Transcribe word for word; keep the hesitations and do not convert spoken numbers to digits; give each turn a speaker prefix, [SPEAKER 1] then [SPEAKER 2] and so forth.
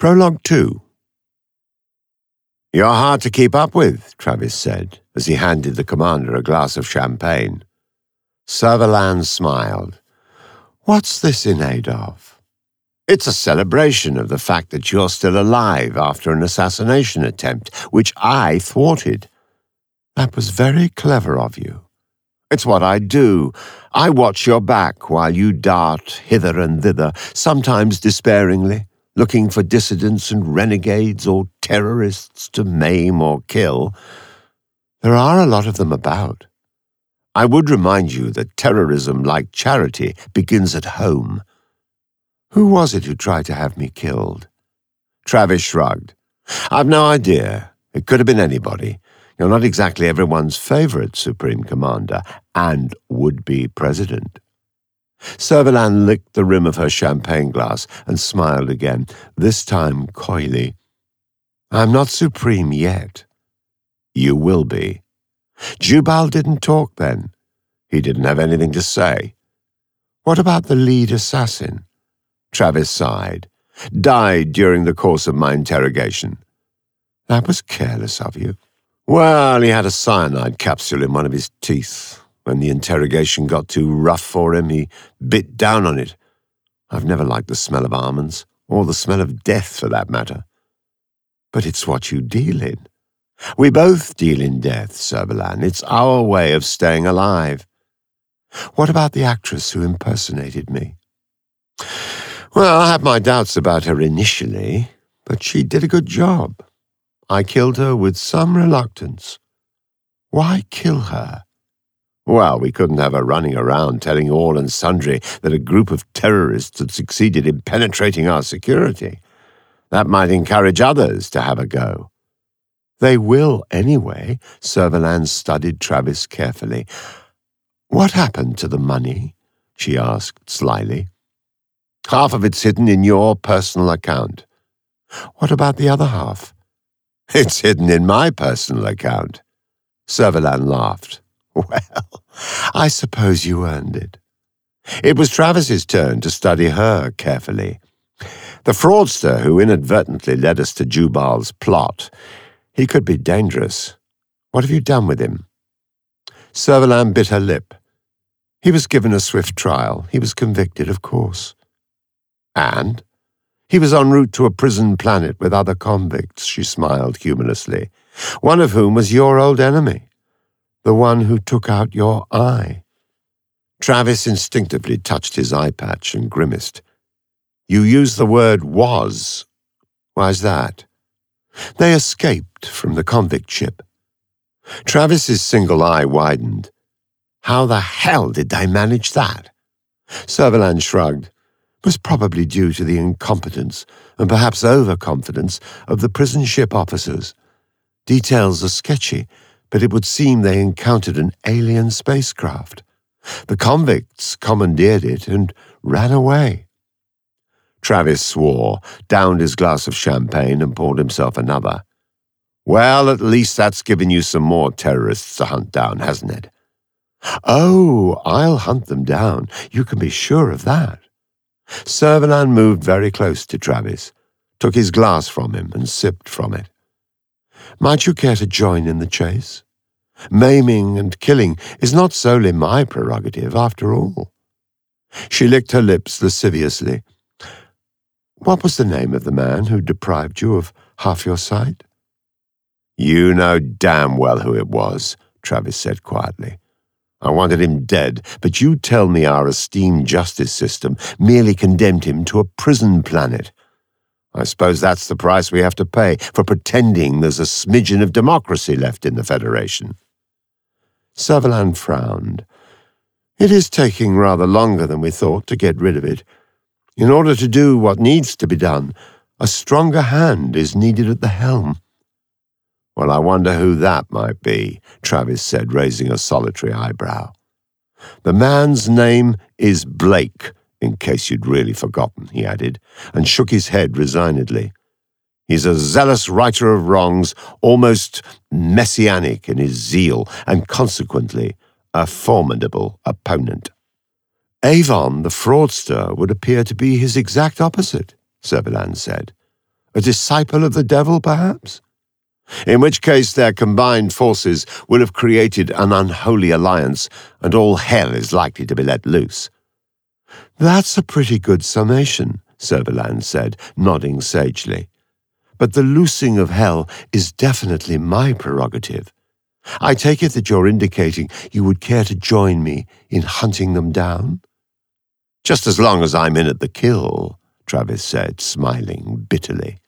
[SPEAKER 1] Prologue two. "You're hard to keep up with," Travis said, as he handed the commander a glass of champagne. Servalan smiled. "What's this in aid of?" "It's a celebration of the fact that you're still alive after an assassination attempt, which I thwarted." "That was very clever of you." "It's what I do. I watch your back while you dart hither and thither, sometimes despairingly, looking for dissidents and renegades or terrorists to maim or kill. There are a lot of them about. I would remind you that terrorism, like charity, begins at home." "Who was it who tried to have me killed?" Travis shrugged. "I've no idea. It could have been anybody. You're not exactly everyone's favorite, Supreme Commander, and would-be president." Servalan licked the rim of her champagne glass and smiled again, this time coyly. "I'm not supreme yet." "You will be." "Jubal didn't talk then. He didn't have anything to say." "What about the lead assassin?" Travis sighed. "Died during the course of my interrogation." "That was careless of you." "Well, he had a cyanide capsule in one of his teeth. When the interrogation got too rough for him, he bit down on it. I've never liked the smell of almonds, or the smell of death for that matter." "But it's what you deal in." "We both deal in death, Servalan. It's our way of staying alive." "What about the actress who impersonated me?" "Well, I had my doubts about her initially, but she did a good job. I killed her with some reluctance." "Why kill her?" "Well, we couldn't have her running around telling all and sundry that a group of terrorists had succeeded in penetrating our security. That might encourage others to have a go." "They will anyway." Servalan studied Travis carefully. "What happened to the money?" she asked slyly. "Half of it's hidden in your personal account." "What about the other half?" "It's hidden in my personal account." Servalan laughed. "Well, I suppose you earned it." It was Travis's turn to study her carefully. "The fraudster who inadvertently led us to Jubal's plot, he could be dangerous. What have you done with him?" Servalan bit her lip. "He was given a swift trial. He was convicted, of course." "And?" "He was en route to a prison planet with other convicts," she smiled humorously, "one of whom was your old enemy. The one who took out your eye." Travis instinctively touched his eye patch and grimaced. "You used the word was. Why's that?" "They escaped from the convict ship." Travis's single eye widened. "How the hell did they manage that?" Servalan shrugged. "It was probably due to the incompetence, and perhaps overconfidence, of the prison ship officers. Details are sketchy, but it would seem they encountered an alien spacecraft. The convicts commandeered it and ran away." Travis swore, downed his glass of champagne, and poured himself another. "Well, at least that's given you some more terrorists to hunt down, hasn't it?" "Oh, I'll hunt them down. You can be sure of that." Servalan moved very close to Travis, took his glass from him, and sipped from it. "Might you care to join in the chase? Maiming and killing is not solely my prerogative, after all." She licked her lips lasciviously. "What was the name of the man who deprived you of half your sight?" "You know damn well who it was," Travis said quietly. "I wanted him dead, but you tell me our esteemed justice system merely condemned him to a prison planet. I suppose that's the price we have to pay for pretending there's a smidgen of democracy left in the Federation." Servalan frowned. "It is taking rather longer than we thought to get rid of it. In order to do what needs to be done, a stronger hand is needed at the helm." "Well, I wonder who that might be," Travis said, raising a solitary eyebrow. "The man's name is Blake, in case you'd really forgotten," he added, and shook his head resignedly. "He's a zealous righter of wrongs, almost messianic in his zeal, and consequently a formidable opponent." "Avon, the fraudster, would appear to be his exact opposite," Servalan said. A disciple of the devil, perhaps? In which case their combined forces will have created an unholy alliance, and all hell is likely to be let loose. That's a pretty good summation, Servalan said, nodding sagely. But the loosing of hell is definitely my prerogative. I take it that you're indicating you would care to join me in hunting them down? Just as long as I'm in at the kill, Travis said, smiling bitterly.